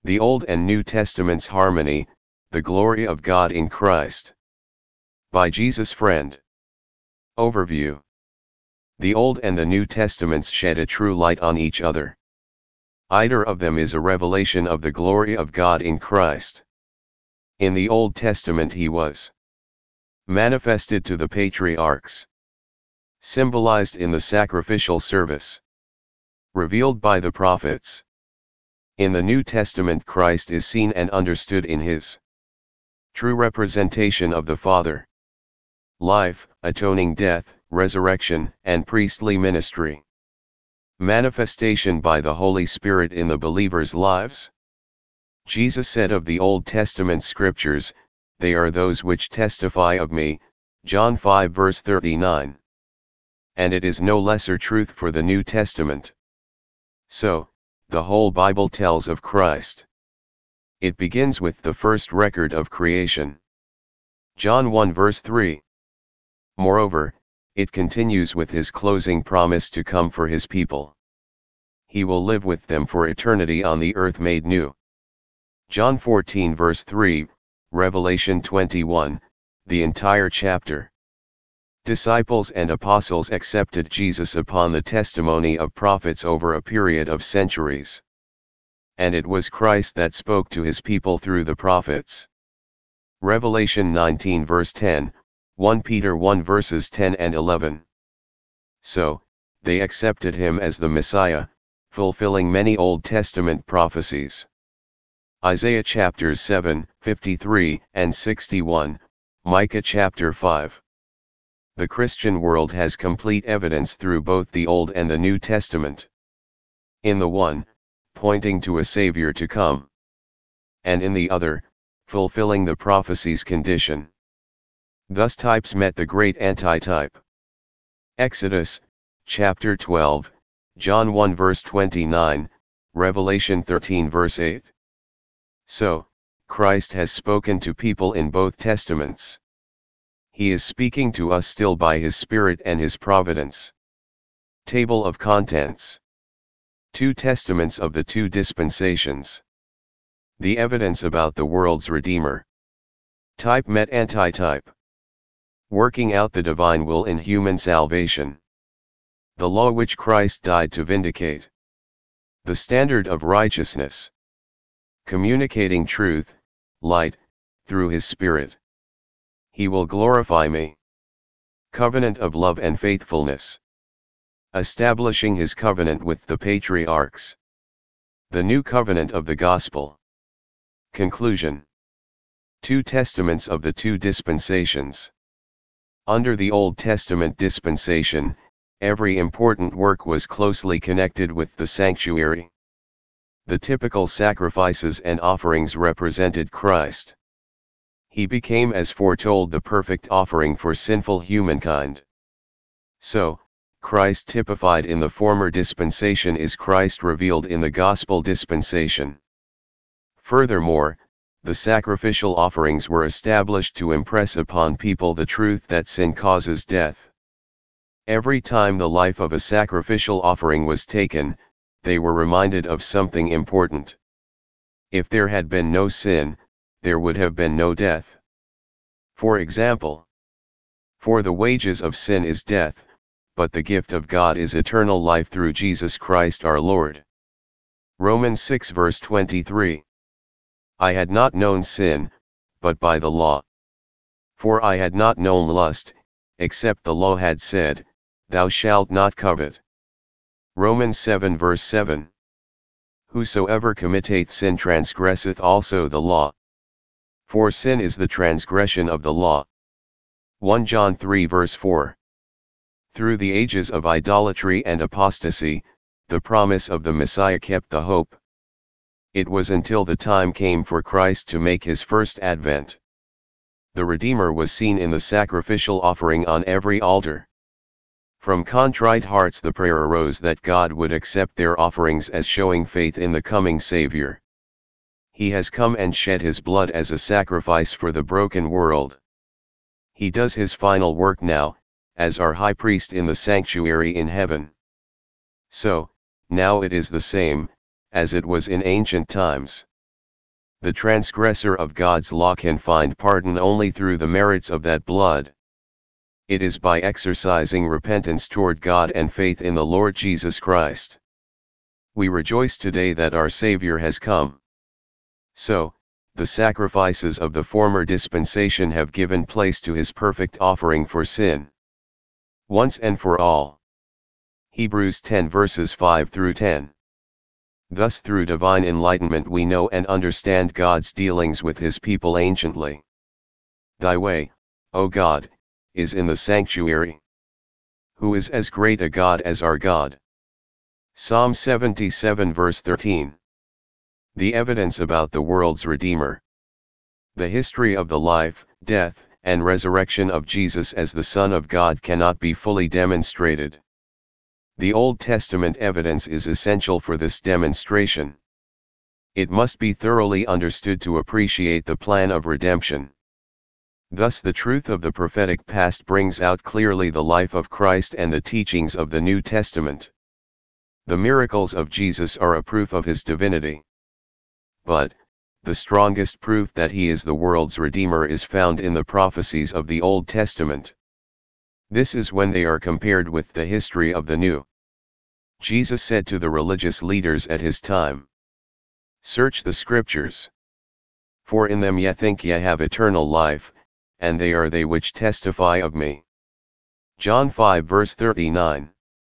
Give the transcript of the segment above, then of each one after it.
The Old and New Testaments Harmony, the Glory of God in Christ. By Jesus Friend. Overview. The Old and the New Testaments shed a true light on each other. Either of them is a revelation of the glory of God in Christ. In the Old Testament he was manifested to the patriarchs, symbolized in the sacrificial service, revealed by the prophets. In the New Testament Christ is seen and understood in his true representation of the Father. Life, atoning death, resurrection, and priestly ministry. Manifestation by the Holy Spirit in the believers' lives. Jesus said of the Old Testament scriptures, "They are those which testify of me," John 5 verse 39. And it is no lesser truth for the New Testament. So, the whole Bible tells of Christ. It begins with the first record of creation. John 1 verse 3. Moreover, it continues with his closing promise to come for his people. He will live with them for eternity on the earth made new. John 14 verse 3, Revelation 21, the entire chapter. Disciples and apostles accepted Jesus upon the testimony of prophets over a period of centuries. And it was Christ that spoke to his people through the prophets. Revelation 19 verse 10, 1 Peter 1 verses 10 and 11. So, they accepted him as the Messiah, fulfilling many Old Testament prophecies. Isaiah chapters 7, 53, and 61, Micah chapter 5. The Christian world has complete evidence through both the Old and the New Testament. In the one, pointing to a Savior to come. And in the other, fulfilling the prophecy's condition. Thus types met the great antitype. Exodus, chapter 12, John 1 verse 29, Revelation 13 verse 8. So, Christ has spoken to people in both testaments. He is speaking to us still by his Spirit and his providence. Table of Contents. 2 Testaments of the 2 dispensations. The evidence about the world's Redeemer. Type met antitype. Working out the divine will in human salvation. The law which Christ died to vindicate. The standard of righteousness. Communicating truth, light, through his Spirit. He will glorify me. Covenant of love and faithfulness. Establishing his covenant with the patriarchs. The new covenant of the gospel. Conclusion. 2 Testaments of the 2 dispensations. Under the Old Testament dispensation, every important work was closely connected with the sanctuary. The typical sacrifices and offerings represented Christ. He became as foretold the perfect offering for sinful humankind. So, Christ typified in the former dispensation is Christ revealed in the gospel dispensation. Furthermore, the sacrificial offerings were established to impress upon people the truth that sin causes death. Every time the life of a sacrificial offering was taken, they were reminded of something important. If there had been no sin, there would have been no death. For example, for the wages of sin is death, but the gift of God is eternal life through Jesus Christ our Lord. Romans 6 verse 23. I had not known sin, but by the law. For I had not known lust, except the law had said, Thou shalt not covet. Romans 7 verse 7. Whosoever committeth sin transgresseth also the law. For sin is the transgression of the law. 1 John 3 verse 4. Through the ages of idolatry and apostasy, the promise of the Messiah kept the hope. It was until the time came for Christ to make his first advent. The Redeemer was seen in the sacrificial offering on every altar. From contrite hearts the prayer arose that God would accept their offerings as showing faith in the coming Savior. He has come and shed his blood as a sacrifice for the broken world. He does his final work now, as our high priest in the sanctuary in heaven. So, now it is the same, as it was in ancient times. the transgressor of God's law can find pardon only through the merits of that blood. It is by exercising repentance toward God and faith in the Lord Jesus Christ. We rejoice today that our Savior has come. So, the sacrifices of the former dispensation have given place to his perfect offering for sin, once and for all. Hebrews 10 verses 5 through 10. Thus through divine enlightenment we know and understand God's dealings with his people anciently. Thy way, O God, is in the sanctuary. Who is as great a God as our God? Psalm 77 verse 13. The evidence about the world's Redeemer. The history of the life, death, and resurrection of Jesus as the Son of God cannot be fully demonstrated. The Old Testament evidence is essential for this demonstration. It must be thoroughly understood to appreciate the plan of redemption. Thus the truth of the prophetic past brings out clearly the life of Christ and the teachings of the New Testament. The miracles of Jesus are a proof of his divinity. But, the strongest proof that he is the world's Redeemer is found in the prophecies of the Old Testament. This is when they are compared with the history of the New. Jesus said to the religious leaders at his time, "Search the Scriptures. For in them ye think ye have eternal life, and they are they which testify of me." John 5 verse 39.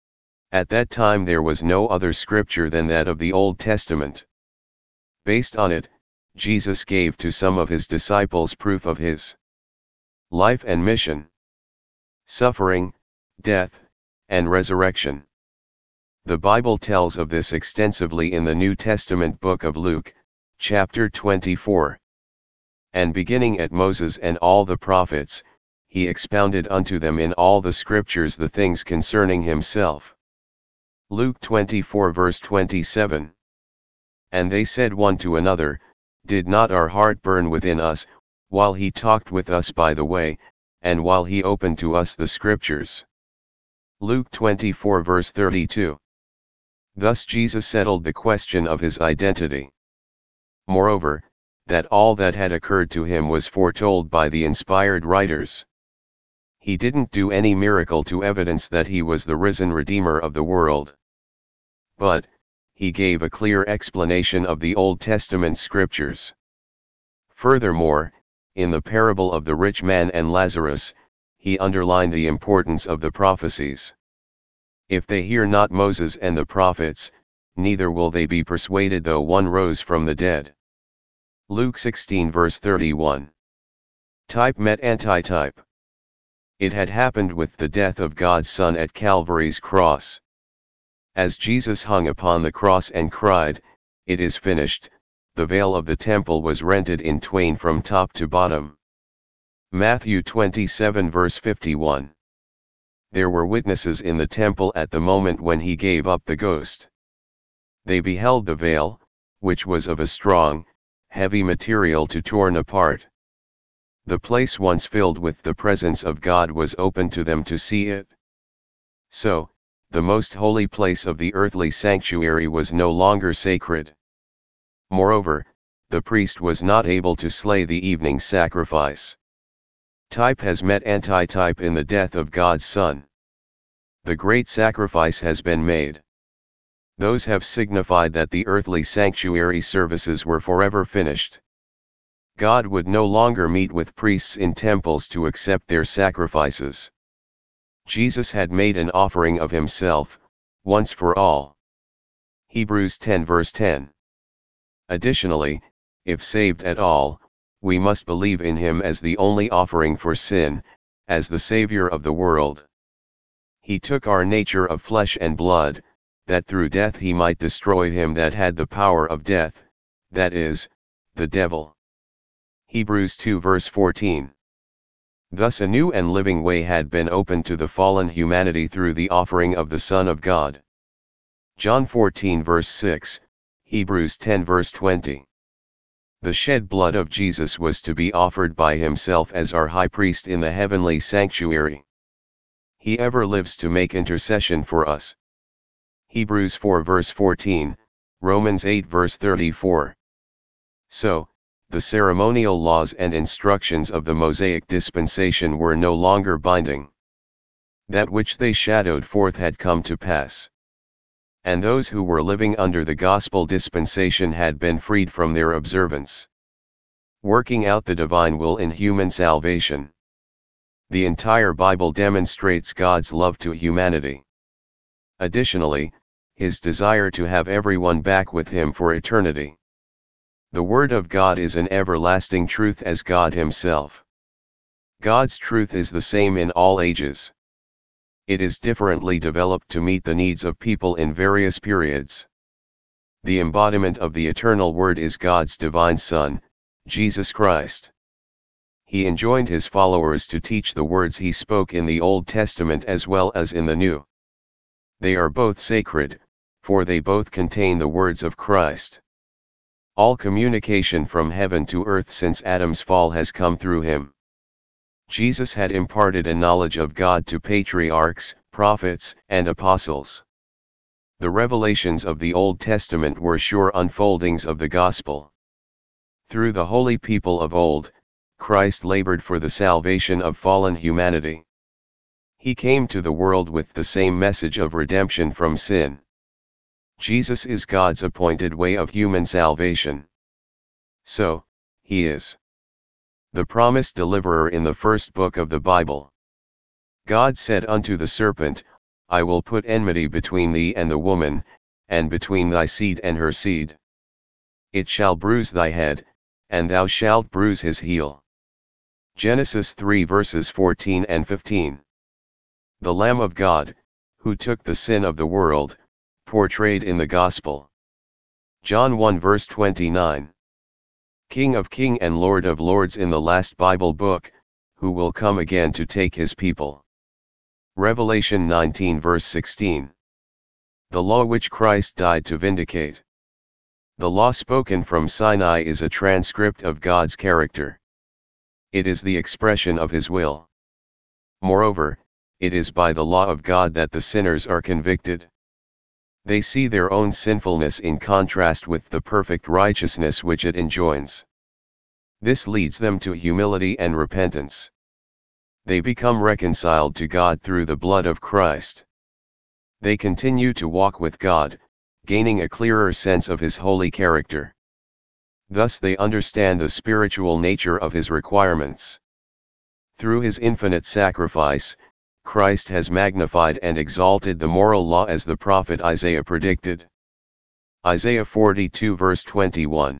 At that time there was no other scripture than that of the Old Testament. Based on it, Jesus gave to some of his disciples proof of his life and mission, suffering, death, and resurrection. The Bible tells of this extensively in the New Testament book of Luke, chapter 24. And beginning at Moses and all the prophets, he expounded unto them in all the scriptures the things concerning himself. Luke 24 verse 27. And they said one to another, Did not our heart burn within us, while he talked with us by the way, and while he opened to us the scriptures? Luke 24 verse 32. Thus Jesus settled the question of his identity. Moreover, that all that had occurred to him was foretold by the inspired writers. He didn't do any miracle to evidence that he was the risen Redeemer of the world. But, he gave a clear explanation of the Old Testament scriptures. Furthermore, in the parable of the rich man and Lazarus, he underlined the importance of the prophecies. If they hear not Moses and the prophets, neither will they be persuaded though one rose from the dead. Luke 16 verse 31. Type met antitype. It had happened with the death of God's Son at Calvary's cross. As Jesus hung upon the cross and cried, "It is finished," the veil of the temple was rented in twain from top to bottom. Matthew 27 verse 51. There were witnesses in the temple at the moment when he gave up the ghost. They beheld the veil, which was of a strong, heavy material to torn apart. The place once filled with the presence of God was open to them to see it. So, the most holy place of the earthly sanctuary was no longer sacred. Moreover, the priest was not able to slay the evening sacrifice. Type has met antitype in the death of God's Son. The great sacrifice has been made. Those have signified that the earthly sanctuary services were forever finished. God would no longer meet with priests in temples to accept their sacrifices. Jesus had made an offering of himself, once for all. Hebrews 10 verse 10. Additionally, if saved at all, we must believe in him as the only offering for sin, as the Savior of the world. He took our nature of flesh and blood, that through death he might destroy him that had the power of death, that is, the devil. Hebrews 2 verse 14. Thus a new and living way had been opened to the fallen humanity through the offering of the Son of God. John 14 verse 6, Hebrews 10 verse 20. The shed blood of Jesus was to be offered by himself as our high priest in the heavenly sanctuary. He ever lives to make intercession for us. Hebrews 4 verse 14, Romans 8 verse 34. So, the ceremonial laws and instructions of the Mosaic dispensation were no longer binding. That which they shadowed forth had come to pass. And those who were living under the gospel dispensation had been freed from their observance, working out the divine will in human salvation. The entire Bible demonstrates God's love to humanity. Additionally, His desire to have everyone back with Him for eternity. The Word of God is an everlasting truth as God Himself. God's truth is the same in all ages. It is differently developed to meet the needs of people in various periods. The embodiment of the eternal Word is God's divine Son, Jesus Christ. He enjoined His followers to teach the words He spoke in the Old Testament as well as in the New. They are both sacred, for they both contain the words of Christ. All communication from heaven to earth since Adam's fall has come through Him. Jesus had imparted a knowledge of God to patriarchs, prophets, and apostles. The revelations of the Old Testament were sure unfoldings of the gospel. Through the holy people of old, Christ labored for the salvation of fallen humanity. He came to the world with the same message of redemption from sin. Jesus is God's appointed way of human salvation. So, He is the promised deliverer in the first book of the Bible. God said unto the serpent, I will put enmity between thee and the woman, and between thy seed and her seed. It shall bruise thy head, and thou shalt bruise his heel. Genesis 3 verses 14 and 15. The Lamb of God, who took the sin of the world, portrayed in the Gospel. John 1 verse 29. King of Kings and Lord of Lords in the last Bible book, who will come again to take His people. Revelation 19 verse 16. The law which Christ died to vindicate. The law spoken from Sinai is a transcript of God's character. It is the expression of His will. Moreover, it is by the law of God that the sinners are convicted. They see their own sinfulness in contrast with the perfect righteousness which it enjoins. This leads them to humility and repentance. They become reconciled to God through the blood of Christ. They continue to walk with God, gaining a clearer sense of His holy character. Thus they understand the spiritual nature of His requirements. Through His infinite sacrifice, Christ has magnified and exalted the moral law as the prophet Isaiah predicted. Isaiah 42 verse 21.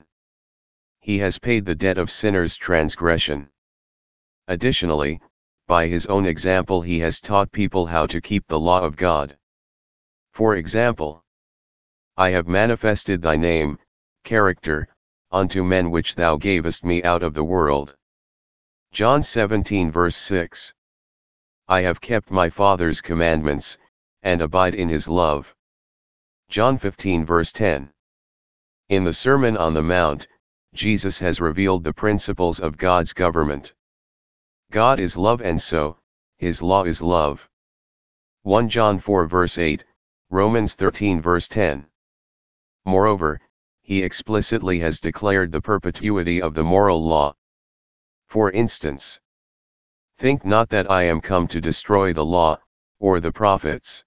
He has paid the debt of sinners' transgression. Additionally, by His own example He has taught people how to keep the law of God. For example, I have manifested thy name, character, unto men which thou gavest me out of the world. John 17 verse 6. I have kept my Father's commandments, and abide in His love. John 15 verse 10. In the Sermon on the Mount, Jesus has revealed the principles of God's government. God is love and so, His law is love. 1 John 4 verse 8, Romans 13 verse 10. Moreover, He explicitly has declared the perpetuity of the moral law. For instance, think not that I am come to destroy the law, or the prophets.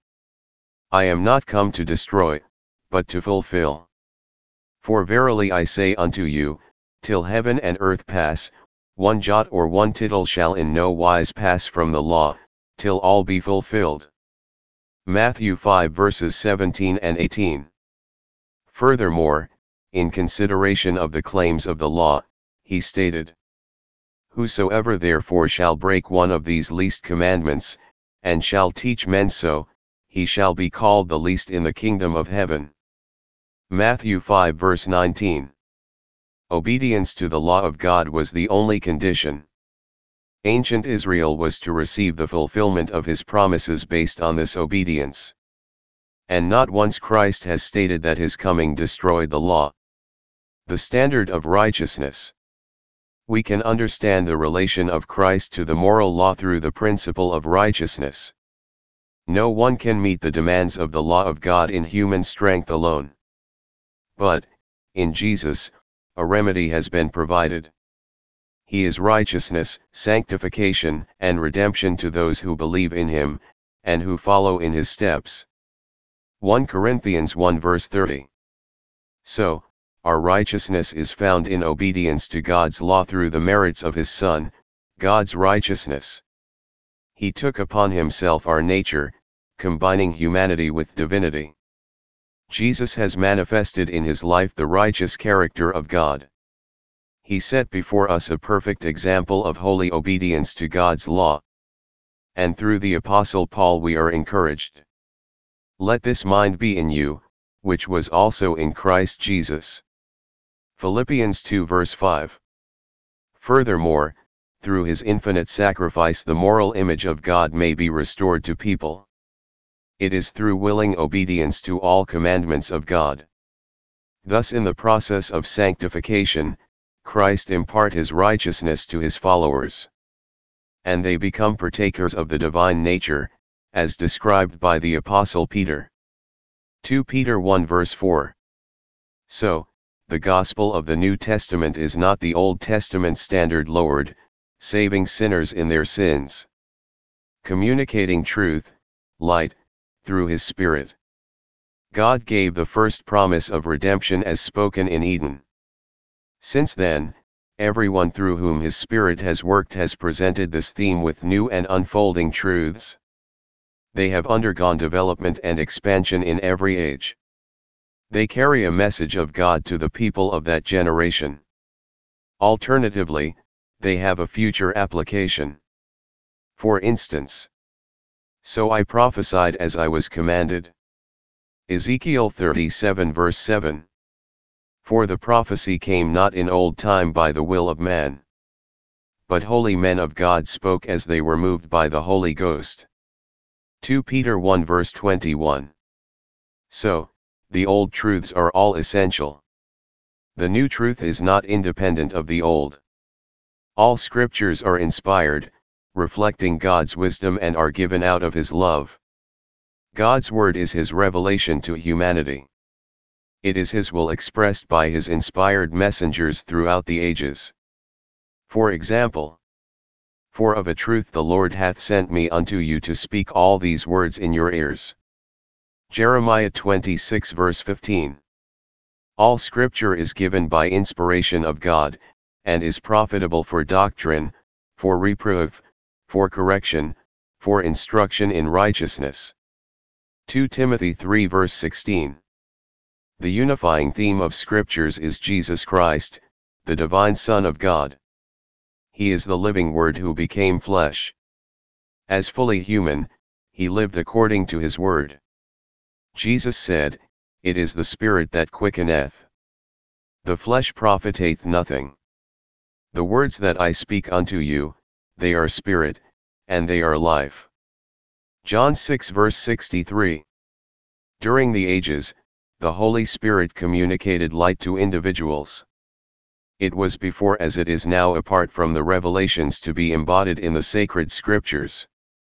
I am not come to destroy, but to fulfill. For verily I say unto you, till heaven and earth pass, one jot or one tittle shall in no wise pass from the law, till all be fulfilled. Matthew 5 verses 17 and 18. Furthermore, in consideration of the claims of the law, He stated, Whosoever therefore shall break one of these least commandments, and shall teach men so, he shall be called the least in the kingdom of heaven. Matthew 5 verse 19. Obedience to the law of God was the only condition. Ancient Israel was to receive the fulfillment of His promises based on this obedience. And not once Christ has stated that His coming destroyed the law. The standard of righteousness. We can understand the relation of Christ to the moral law through the principle of righteousness. No one can meet the demands of the law of God in human strength alone. But, in Jesus, a remedy has been provided. He is righteousness, sanctification, and redemption to those who believe in him, and who follow in his steps. 1 Corinthians 1 verse 30. So, our righteousness is found in obedience to God's law through the merits of his Son, God's righteousness. He took upon himself our nature, combining humanity with divinity. Jesus has manifested in his life the righteous character of God. He set before us a perfect example of holy obedience to God's law. And through the Apostle Paul we are encouraged. Let this mind be in you, which was also in Christ Jesus. Philippians 2 verse 5. Furthermore, through his infinite sacrifice the moral image of God may be restored to people. It is through willing obedience to all commandments of God. Thus in the process of sanctification, Christ impart his righteousness to his followers. And they become partakers of the divine nature, as described by the Apostle Peter. 2 Peter 1 verse 4. So, the gospel of the New Testament is not the Old Testament standard lowered, saving sinners in their sins. Communicating truth, light, through his Spirit. God gave the first promise of redemption as spoken in Eden. Since then, everyone through whom his Spirit has worked has presented this theme with new and unfolding truths. They have undergone development and expansion in every age. They carry a message of God to the people of that generation. Alternatively, they have a future application. For instance, so I prophesied as I was commanded. Ezekiel 37 verse 7. For the prophecy came not in old time by the will of man. But holy men of God spoke as they were moved by the Holy Ghost. 2 Peter 1 verse 21. So, the old truths are all essential. The new truth is not independent of the old. All scriptures are inspired, reflecting God's wisdom and are given out of his love. God's word is his revelation to humanity. It is his will expressed by his inspired messengers throughout the ages. For example, for of a truth the Lord hath sent me unto you to speak all these words in your ears. Jeremiah 26 verse 15. All scripture is given by inspiration of God, and is profitable for doctrine, for reproof, for correction, for instruction in righteousness. 2 Timothy 3 verse 16. The unifying theme of scriptures is Jesus Christ, the divine Son of God. He is the living Word who became flesh. As fully human, he lived according to his word. Jesus said, "It is the Spirit that quickeneth. The flesh profiteth nothing. The words that I speak unto you, they are spirit, and they are life." John 6 verse 63. During the ages, the Holy Spirit communicated light to individuals. It was before as it is now apart from the revelations to be embodied in the sacred scriptures.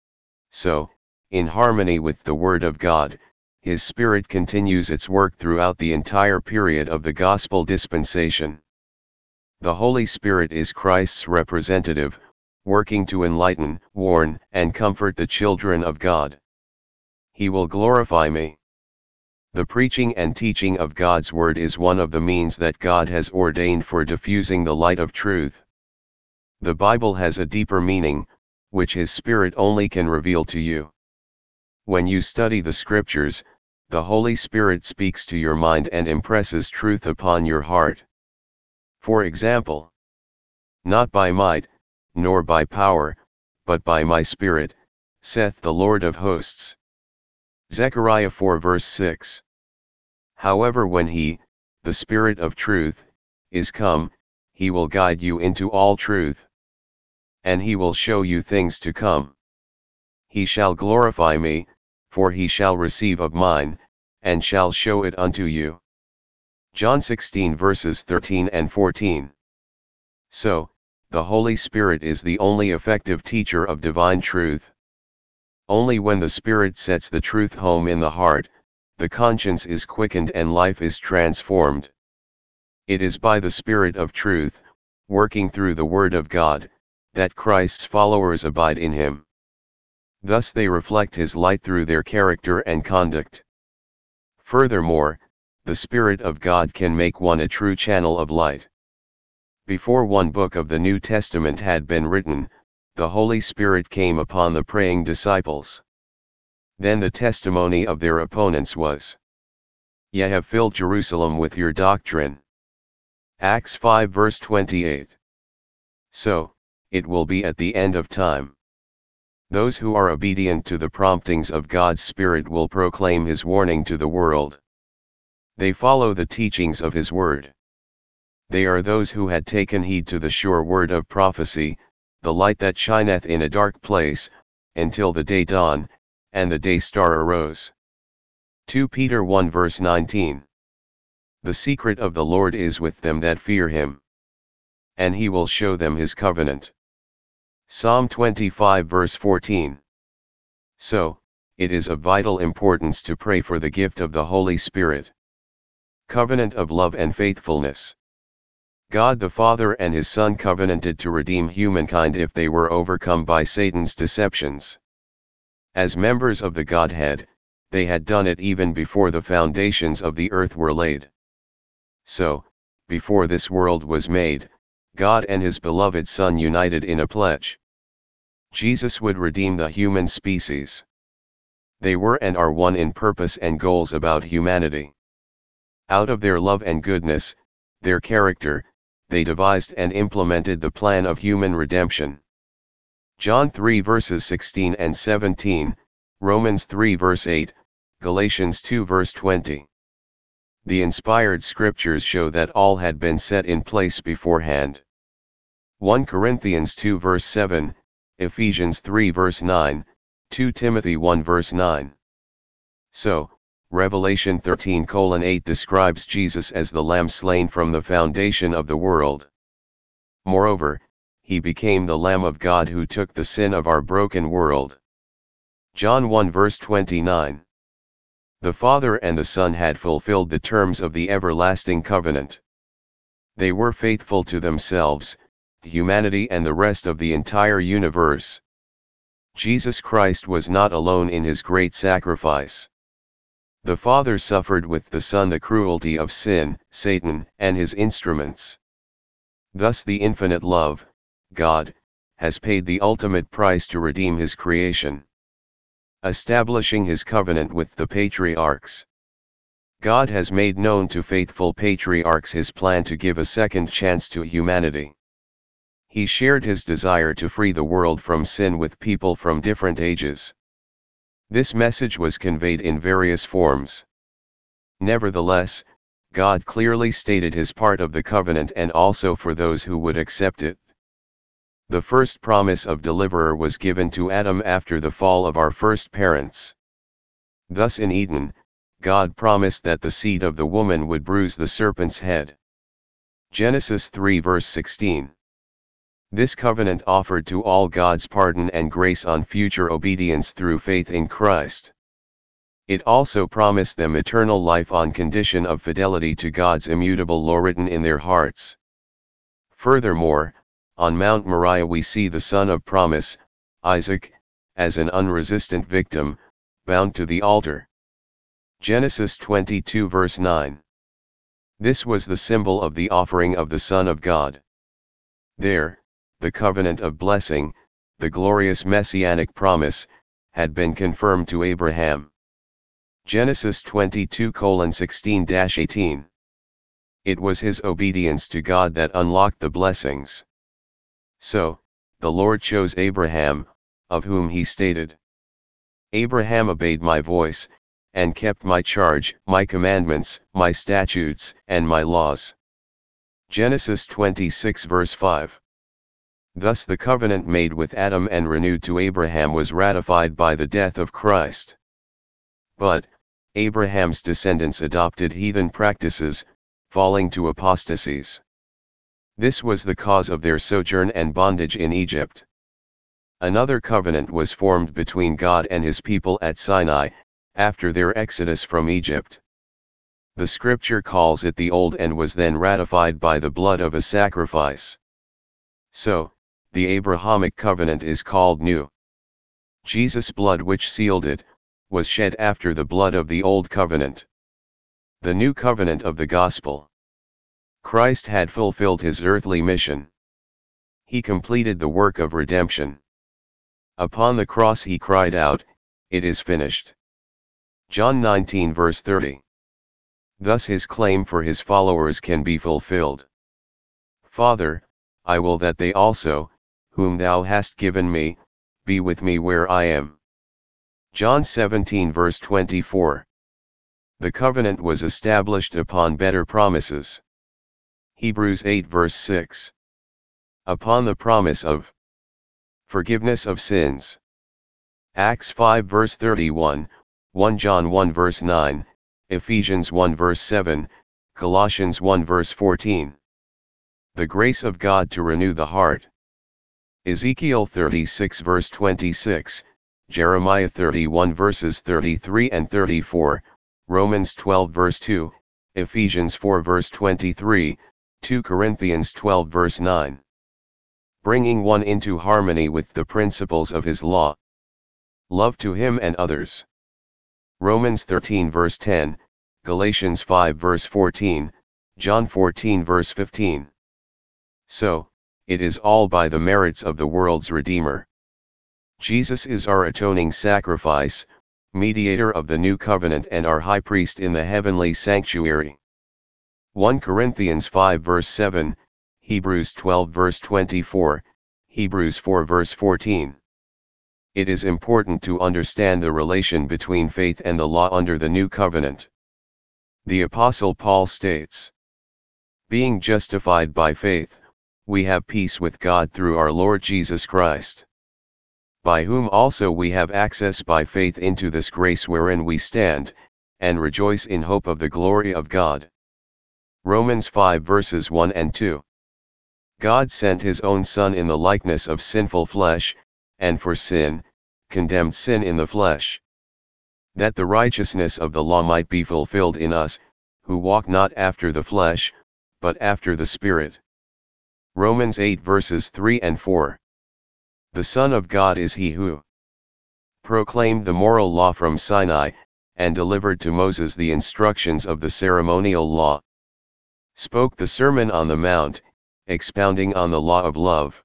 So, in harmony with the Word of God, his Spirit continues its work throughout the entire period of the gospel dispensation. The Holy Spirit is Christ's representative, working to enlighten, warn, and comfort the children of God. He will glorify me. The preaching and teaching of God's Word is one of the means that God has ordained for diffusing the light of truth. The Bible has a deeper meaning, which His Spirit only can reveal to you. When you study the Scriptures, the Holy Spirit speaks to your mind and impresses truth upon your heart. For example, "Not by might, nor by power, but by my Spirit, saith the Lord of hosts." Zechariah 4 verse 6. However, when He, the Spirit of truth, is come, He will guide you into all truth. And He will show you things to come. He shall glorify me, for He shall receive of mine, and shall show it unto you. John 16 verses 13 and 14. So, the Holy Spirit is the only effective teacher of divine truth. Only when the Spirit sets the truth home in the heart, the conscience is quickened and life is transformed. It is by the Spirit of truth, working through the Word of God, that Christ's followers abide in him. Thus they reflect his light through their character and conduct. Furthermore, the Spirit of God can make one a true channel of light. Before one book of the New Testament had been written, the Holy Spirit came upon the praying disciples. Then the testimony of their opponents was, "Ye have filled Jerusalem with your doctrine." Acts 5 verse 28. So, it will be at the end of time. Those who are obedient to the promptings of God's Spirit will proclaim his warning to the world. They follow the teachings of his word. They are those who had taken heed to the sure word of prophecy, the light that shineth in a dark place, until the day dawn, and the day star arose. 2 Peter 1 verse 19. The secret of the Lord is with them that fear him, and he will show them his covenant. Psalm 25 verse 14. So, it is of vital importance to pray for the gift of the Holy Spirit. Covenant of love and faithfulness. God the Father and his Son covenanted to redeem humankind if they were overcome by Satan's deceptions. As members of the Godhead, they had done it even before the foundations of the earth were laid. So, before this world was made, God and his beloved Son united in a pledge. Jesus would redeem the human species. They were and are one in purpose and goals about humanity. Out of their love and goodness, their character, they devised and implemented the plan of human redemption. John 3 verses 16 and 17, Romans 3 verse 8, Galatians 2 verse 20. The inspired scriptures show that all had been set in place beforehand. 1 Corinthians 2 verse 7, Ephesians 3 verse 9, 2 Timothy 1 verse 9. So, Revelation 13:8 describes Jesus as the Lamb slain from the foundation of the world. Moreover, he became the Lamb of God who took the sin of our broken world. John 1 verse 29. The Father and the Son had fulfilled the terms of the everlasting covenant. They were faithful to themselves, humanity and the rest of the entire universe. Jesus Christ was not alone in his great sacrifice. The Father suffered with the Son the cruelty of sin, Satan, and his instruments. Thus the infinite love, God, has paid the ultimate price to redeem his creation, establishing his covenant with the patriarchs. God has made known to faithful patriarchs his plan to give a second chance to humanity. He shared his desire to free the world from sin with people from different ages. This message was conveyed in various forms. Nevertheless, God clearly stated his part of the covenant and also for those who would accept it. The first promise of deliverer was given to Adam after the fall of our first parents. Thus in Eden, God promised that the seed of the woman would bruise the serpent's head. Genesis 3 verse 16. This covenant offered to all God's pardon and grace on future obedience through faith in Christ. It also promised them eternal life on condition of fidelity to God's immutable law written in their hearts. Furthermore, on Mount Moriah we see the son of promise, Isaac, as an unresistant victim, bound to the altar. Genesis 22 verse 9. This was the symbol of the offering of the Son of God. There, the covenant of blessing, the glorious messianic promise, had been confirmed to Abraham. Genesis 22:16-18. It was his obedience to God that unlocked the blessings. So, the Lord chose Abraham, of whom he stated, "Abraham obeyed my voice, and kept my charge, my commandments, my statutes, and my laws." Genesis 26 verse 5. Thus the covenant made with Adam and renewed to Abraham was ratified by the death of Christ. But, Abraham's descendants adopted heathen practices, falling to apostasies. This was the cause of their sojourn and bondage in Egypt. Another covenant was formed between God and his people at Sinai, after their exodus from Egypt. The scripture calls it the old and was then ratified by the blood of a sacrifice. So, the Abrahamic covenant is called new. Jesus' blood which sealed it, was shed after the blood of the old covenant. The new covenant of the gospel. Christ had fulfilled his earthly mission. He completed the work of redemption. Upon the cross he cried out, "It is finished." John 19 verse 30. Thus his claim for his followers can be fulfilled. Father, I will that they also, whom thou hast given me, be with me where I am. John 17 verse 24. The covenant was established upon better promises. Hebrews 8 verse 6. Upon the promise of forgiveness of sins. Acts 5 verse 31, 1 John 1 verse 9, Ephesians 1 verse 7, Colossians 1 verse 14. The grace of God to renew the heart. Ezekiel 36 verse 26, Jeremiah 31 verses 33 and 34, Romans 12 verse 2, Ephesians 4 verse 23, 2 Corinthians 12 verse 9. Bringing one into harmony with the principles of his law. Love to him and others. Romans 13 verse 10, Galatians 5 verse 14, John 14 verse 15. So, it is all by the merits of the world's Redeemer. Jesus is our atoning sacrifice, mediator of the new covenant and our high priest in the heavenly sanctuary. 1 Corinthians 5 verse 7, Hebrews 12 verse 24, Hebrews 4 verse 14. It is important to understand the relation between faith and the law under the new covenant. The Apostle Paul states, "Being justified by faith, we have peace with God through our Lord Jesus Christ, by whom also we have access by faith into this grace wherein we stand, and rejoice in hope of the glory of God." Romans 5 verses 1 and 2. God sent his own Son in the likeness of sinful flesh, and for sin, condemned sin in the flesh, that the righteousness of the law might be fulfilled in us, who walk not after the flesh, but after the Spirit. Romans 8 verses 3 and 4. The Son of God is he who proclaimed the moral law from Sinai, and delivered to Moses the instructions of the ceremonial law, spoke the Sermon on the Mount, expounding on the law of love.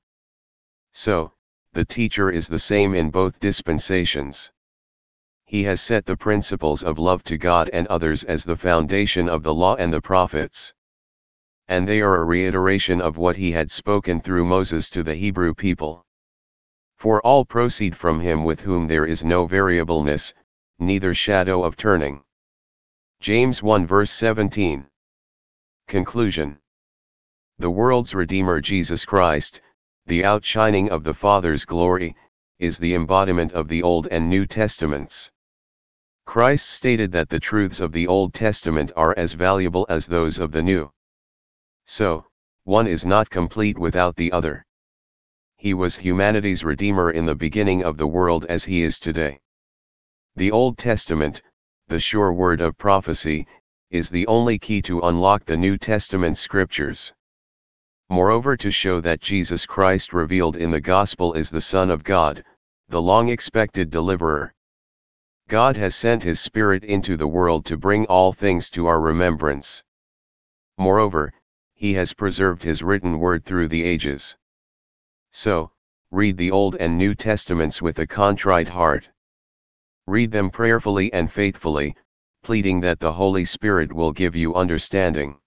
So, the teacher is the same in both dispensations. He has set the principles of love to God and others as the foundation of the law and the prophets. And they are a reiteration of what he had spoken through Moses to the Hebrew people. For all proceed from him with whom there is no variableness, neither shadow of turning. James 1 verse 17. Conclusion. The world's Redeemer Jesus Christ, the outshining of the Father's glory, is the embodiment of the Old and New Testaments. Christ stated that the truths of the Old Testament are as valuable as those of the New. So, one is not complete without the other. He was humanity's Redeemer in the beginning of the world as he is today. The Old Testament, the sure word of prophecy, is the only key to unlock the New Testament scriptures. Moreover, to show that Jesus Christ revealed in the gospel is the Son of God, the long-expected deliverer. God has sent his Spirit into the world to bring all things to our remembrance. Moreover, he has preserved his written word through the ages. So, read the Old and New Testaments with a contrite heart. Read them prayerfully and faithfully, pleading that the Holy Spirit will give you understanding.